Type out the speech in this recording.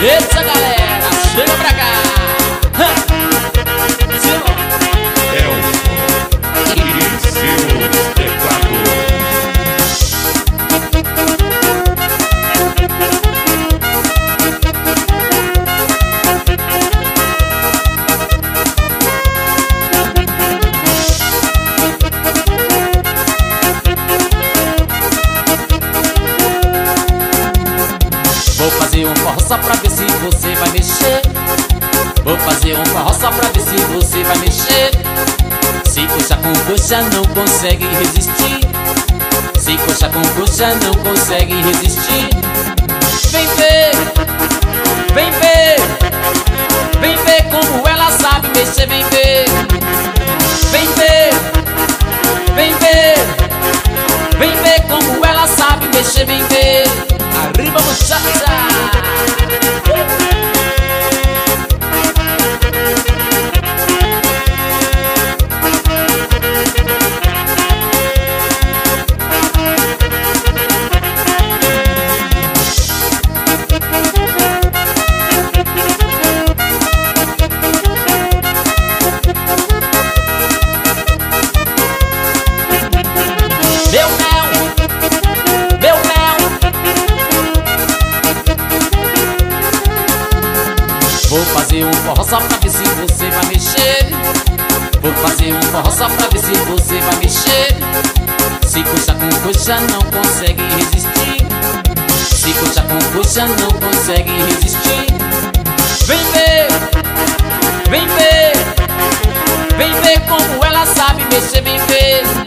Eita, galera, chega pra cá. Elson e seus teclados. Vou fazer um forró só pra ver se você vai mexer. Vou fazer um forró só pra ver se você vai mexer. Se coxa com coxa não consegue resistir. Se coxa com coxa não consegue resistir. Vem ver, vem ver, vem ver como ela sabe mexer. Vem ver, vem ver, vem ver, vem ver como ela sabe mexer. Vem ver. Arriba, muchacha! Meu mel, meu mel. Vou fazer um forró só pra ver se você vai mexer. Vou fazer um forró só pra ver se você vai mexer. Se coxa com coxa não consegue resistir. Se coxa com coxa não consegue resistir. Vem ver, vem ver, vem ver como ela sabe mexer. Vem ver.